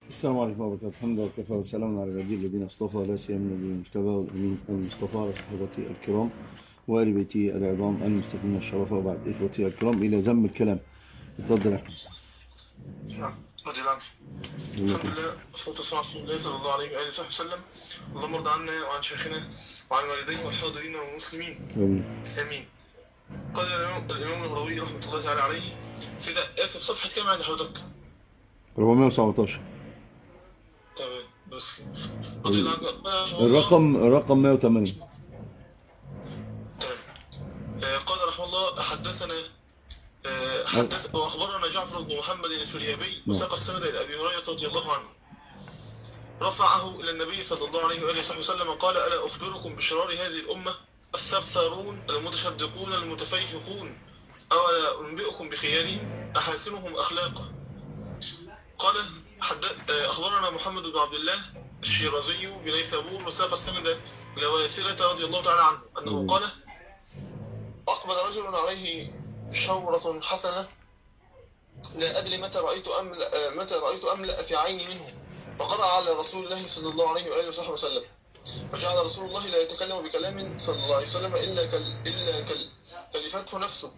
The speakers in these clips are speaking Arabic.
السلام عليكم ورحمة الله وبركاته. الحمد لله وكفى وسلام على عباده الذين اصطفى لا سيما النبي المجتبى والأمين المصطفى على صحابته الكرام وآل بيته العظام المستقيمين الشرف. وبعد إخوتي الكرام إلى ذم الكلام. اتفضل يا أحمد. نعم، رضي الله عنه. الحمد لله والصلاة والسلام على رسول الله صلى الله عليه وآله وصحبه وسلم. اللهم ارض عنا وعن شيخنا وعن والديه والحاضرين والمسلمين. آمين. قال الإمام النووي رحمة الله تعالى عليه سيدة آسف، صفحة كام عند حضرتك؟ 417. تمام، بس رضي الله عنه. الرقم 180. تمام. قال رحمه الله حدثنا وأخبرنا جعفر بن محمد الفريابي وساق السند إلى أبي هريرة رضي الله عنه رفعه إلى النبي صلى الله عليه وآله وسلم قال: ألا أخبركم بشرار هذه الأمة الثرثارون المتشدقون المتفيهقون، أولا أنبئكم بخيارهم أحاسنهم أخلاقا. قال أخبرنا محمد بن عبد الله الشيرازي بنيسابور وساق السند إلى واثلة رضي الله تعالى عنه أنه قال: أقبل رجل عليه شورة حسنة لا أدري متى رأيت أملأ في عيني منه، فقرأ على رسول الله صلى الله عليه وآله وصحبه وسلم، فجعل رسول الله لا يتكلم بكلام صلى الله عليه وسلم إلا كلفته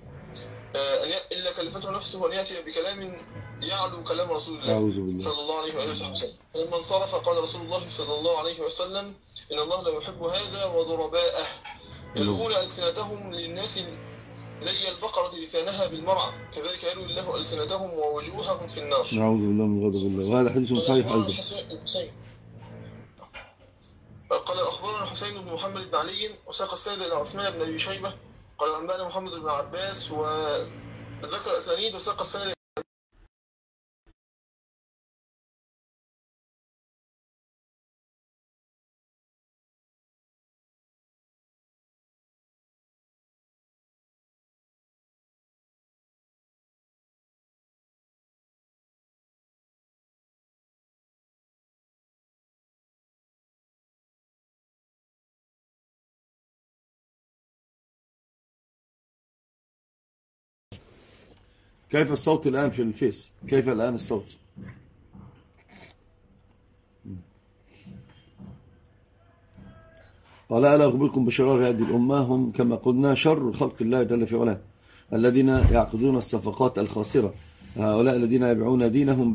نفسه أن يأتي بكلام يعلو كلام رسول الله صلى الله عليه وآله وصحبه وسلم. فلما انصرف قال رسول الله صلى الله عليه وسلم: إن الله لا يحب هذا وضرباءه يلغون ألسنتهم للناس لي البقرة لسانها بالمرعى، كذلك يلوي الله ألسنتهم ووجوههم في النار. نعوذ بالله من غضب الله. وهذا حديث صحيح أيضا. قال أخبرنا حسين بن محمد بن علي وساق السند إلى عثمان بن أبي شيبة قال أنبأنا محمد بن عباس وذكر الأسانيد وساق السند. كيف الصوت الآن في الفيس؟ كيف الآن الصوت؟ قال: ألا أخبركم بشرار هذه الأمة هم كما قلنا شر خلق الله جل في علاه، الذين يعقدون الصفقات الخاسرة، هؤلاء الذين يبيعون دينهم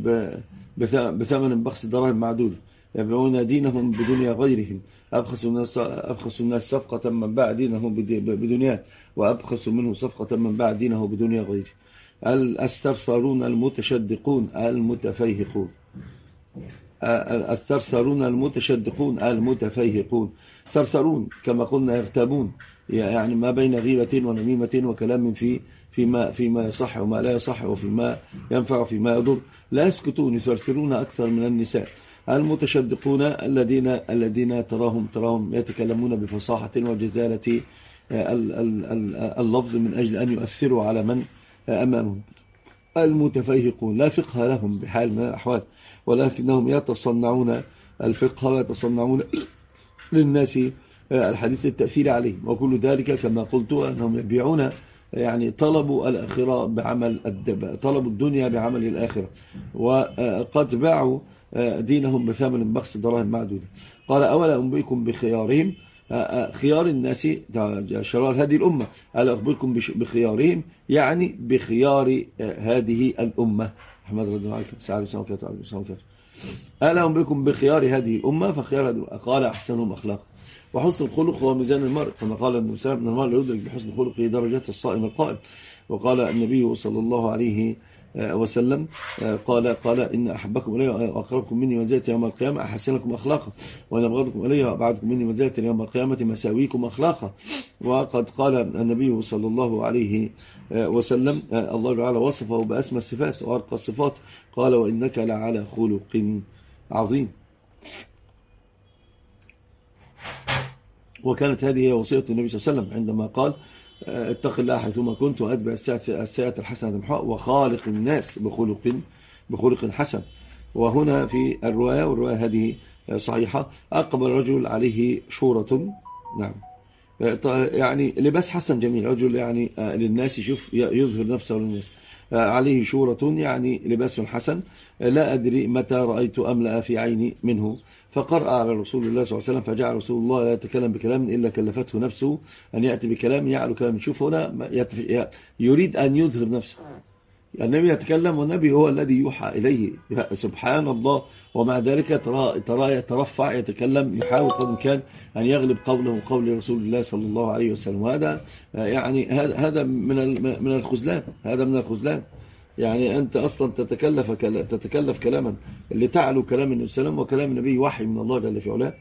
بثمن بخس دراهم معدودة، يبيعون دينهم بدنيا غيرهم. أبخس الناس صفقة من باع دينه بدنياه، وأبخس منه صفقة من باع دينه بدنيا غيره. الثرثارون المتشدقون المتفيهقون. الثرثارون المتشدقون المتفيهقون. ثرثرون كما قلنا يغتابون، يعني ما بين غيبة ونميمة وكلام فيما يصح وما لا يصح، وفيما ينفع وفيما يضر، لا يسكتون، يثرثرون أكثر من النساء. المتشدقون الذين تراهم يتكلمون بفصاحة وجزالة اللفظ من أجل أن يؤثروا على من أمامهم. المتفيهقون لا فقه لهم بحال من الأحوال، ولكنهم يتصنعون الفقه ويتصنعون للناس الحديث التأثير عليهم، وكل ذلك كما قلت أنهم يبيعون، يعني طلبوا الآخرة بعمل طلبوا الدنيا بعمل الآخرة، وقد باعوا دينهم بثمن بخس دراهم معدودة. قال: أولا أنبئكم بخيارهم، خيار الناس شرار هذه الأمة. ألا أخبركم بخيارهم، يعني بخيار هذه الأمة. أحمد رضي الله عنه سعد سمكة. ألا أنبئكم بخيار هذه الأمة، فخيار هذه الأمة قال: أحسنهم أخلاقا. وحسن الخلق هو ميزان المرء، كما قال النبي صلى الله عليه وسلم: المرء لا يدرك بحسن خلقه درجات الصائم القائم. وقال النبي صلى الله عليه وسلم قال إن أحبكم إلي وأقربكم مني منزلة يوم القيامة أحسنكم أخلاقا، وإن أبغضكم إلي وأبعدكم مني منزلة يوم القيامة مساويكم أخلاقا. وقد قال النبي صلى الله عليه وسلم: الله تعالى وصفه بأسمى الصفات وأرقى الصفات، قال: وإنك لعلى خلق عظيم. وكانت هذه وصية النبي صلى الله عليه وسلم عندما قال: اتق الله حيثما كنت وأتبع السيئة الحسنة تمحوها وخالق الناس بخلق حسن. وهنا في الرواية، والرواية هذه صحيحة: أقبل رجل عليه شورة، نعم، يعني لباس حسن جميل، رجل يعني للناس يشوف يظهر نفسه للناس، عليه شورة يعني لباس حسن، لا أدري متى رأيت أملأ في عيني منه. فقرأ على رسول الله صلى الله عليه وسلم، فجعل رسول الله لا يتكلم بكلام إلا كلفته نفسه أن يأتي بكلام يعلو كلام. شوف هنا يريد أن يظهر نفسه. النبي يتكلم والنبي هو الذي يوحى إليه، سبحان الله. ومع ذلك ترى يترفع يتكلم، يحاول قدر الإمكان أن يغلب قوله قول رسول الله صلى الله عليه وسلم. وهذا يعني هذا من الخذلان، هذا من الخذلان. يعني أنت أصلا تتكلف كلاما لتعلو كلام النبي صلى الله عليه وسلم، وكلام النبي وحي من الله جل في علاه.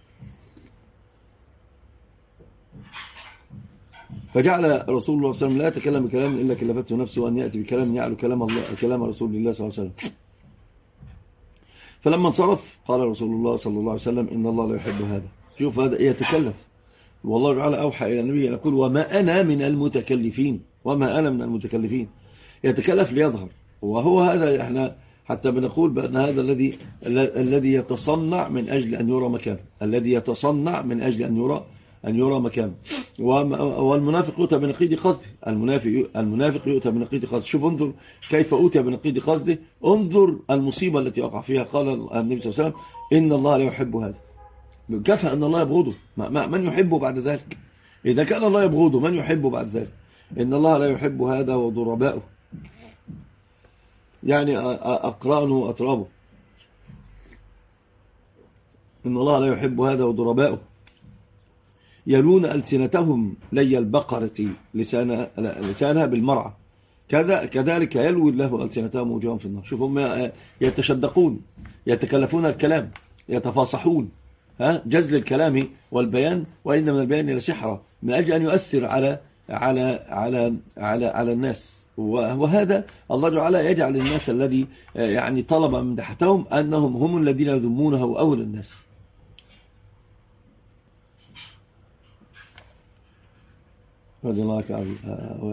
فجعل رسول الله صلى الله عليه وسلم لا يتكلم بكلام إلا كلفته نفسه أن يأتي بكلام يعلو كلام الله، كلام رسول الله صلى الله عليه وسلم. فلما انصرف قال رسول الله صلى الله عليه وسلم إن الله لا يحب هذا. شوف هذا يتكلف، والله تعالى أوحى إلى النبي أن يقول وما أنا من المتكلفين، وما أنا من المتكلفين. يتكلف ليظهر، وهو هذا احنا حتى بنقول بأن هذا الذي يتصنع من أجل أن يرى مكانه، الذي يتصنع من أجل أن يرى مكانه. والمنافق يؤتى بنقيض قصده، المنافق يؤتى بنقيض قصده. شوف انظر كيف أوتي بنقيض قصده، انظر المصيبة التي وقع فيها. قال النبي صلى الله عليه وسلم إن الله لا يحب هذا. كفى أن الله يبغضه، من يحبه بعد ذلك؟ إذا كان الله يبغضه من يحبه بعد ذلك؟ إن الله لا يحب هذا وضرباؤه، يعني أقرانه وأطرابه. إن الله لا يحب هذا وضرباؤه يلون ألسنتهم لي البقرة لسانها بالمرعى، كذلك يلوي الله ألسنتهم وجوههم في النار. شوفوا هم يتشدقون، يتكلفون الكلام، يتفاصحون، جزل الكلام والبيان، وإن من البيان لسحرة، من أجل أن يؤثر على الناس. وهذا الله تعالى يجعل الناس الذي يعني طلب مدحتهم أنهم هم الذين يذمونه أول الناس. رضي الله عنه.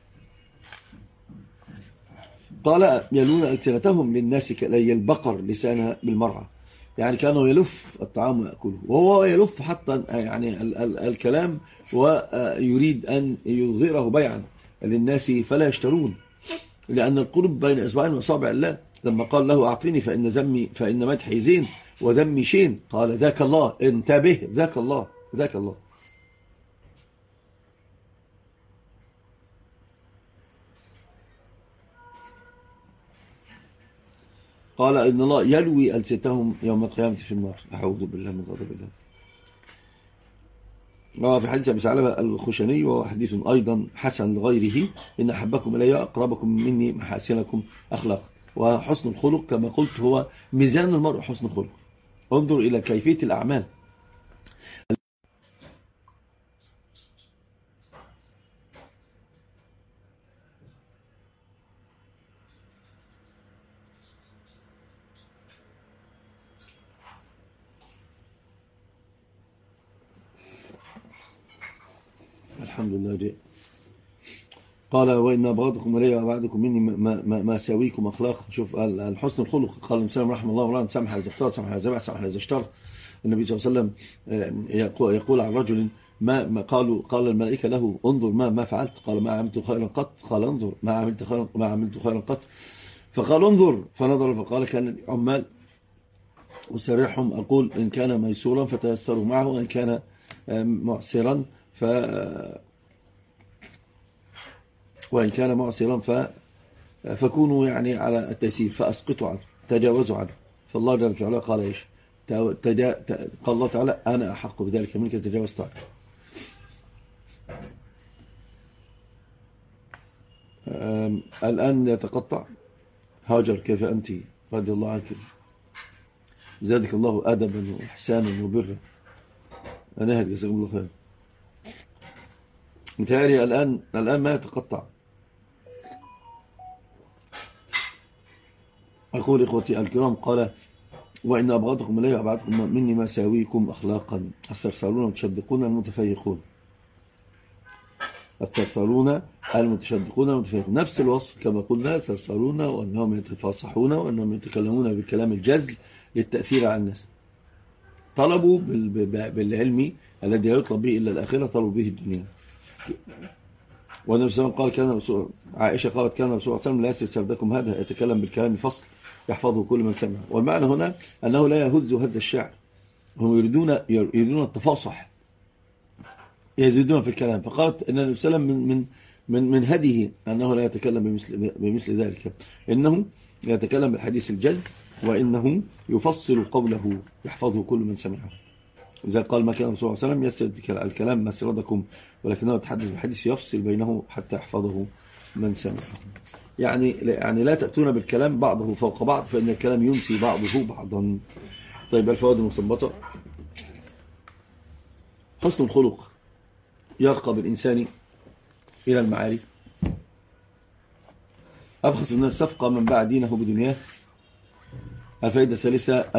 قال يلون ألسنتهم للناس كلي البقر لسانها بالمرعى، يعني كانوا يلف الطعام ويأكله، وهو يلف حتى يعني الكلام، ويريد أن يظهره بيعا للناس فلا يشترون، لأن القلوب بين إصبعين وأصابع الله. لما قال له أعطيني فإن مدحي زين وذمي شين، قال ذاك الله، انتبه، ذاك الله، ذاك الله. قال إن الله يلوي ألسنتهم يوم القيامة في النار. أعوذ بالله من غضب الله. في حديث أبي ثعلبة الخشني، وهو حديث أيضا حسن لغيره، إن أحبكم إلي أقربكم مني محاسنكم أخلاق. وحسن الخلق كما قلت هو ميزان المرء حسن الخلق. انظر إلى كيفية الأعمال. الحمد لله جاء. قال وإن أبغضكم إلي وأبعدكم مني ما ساويكم أخلاق. شوف الحسن الخلق. قال الإنسان رحمه الله ورحمه سمح إذا اختار، سمح إذا زبع، سمح إذا اشتر. النبي صلى الله عليه وسلم يقول عن رجل ما قال الملائكة له انظر ما فعلت، قال ما عملت خيرا قط، قال انظر ما عملت خيرا قط، فقال انظر، فنظر فقال كان عمال أسرحهم أقول إن كان ميسورا فتيسروا معه، وإن كان معسرا وإن كان معسرا فكونوا يعني على التيسير فأسقطوا عنه، تجاوزوا عنه. فالله جل وعلا قال إيش؟ قال الله تعالى أنا أحق بذلك منك تجاوزت عنه. الآن يتقطع. هاجر كيف أنت رضي الله عنك، زادك الله أدبا وإحسانا وبرا. أنا هدي جزاكم الله خير. متهيألي الآن ما يتقطع. أقول إخوتي الكرام، قال وإن أبغضكم إلي وأبعدكم مني ما ساويكم أخلاقا الثرثارون المتشدقون المتفيقون. الثرثارون المتشدقون المتفيقون نفس الوصف كما قلنا، الثرثارون وأنهم يتفاصحون وأنهم يتكلمون بكلام الجزل للتأثير على الناس. طلبوا بالعلم الذي يطلب به إلا الآخرة، طلبوا به الدنيا. والنبي صلى الله عليه وسلم قال عائشة قالت كان الرسول صلى الله عليه وسلم لا يستردكم هذا، يتكلم بالكلام فصل يحفظه كل من سمع. والمعنى هنا أنه لا يهز هز الشعر، هم يريدون التفاصح، يزيدون في الكلام. فقالت أن النبي صلى الله عليه وسلم من هديه أنه لا يتكلم بمثل ذلك، إنه يتكلم بالحديث الجد، وإنه يفصل قوله يحفظه كل من سمعه. إذا قال ما كان الرسول صلى الله عليه وسلم يسرد الكلام مسردكم، ولكنه يتحدث بالحديث يفصل بينه حتى يحفظه من سمعه. يعني لا تأتون بالكلام بعضه فوق بعض، فإن الكلام ينسي بعضه بعضا. طيب الفوائد المستنبطة: حسن الخلق يرقى بالإنسان إلى المعالي. أبخس من الصفقة من باع دينه بدنياه. الفائدة الثالثة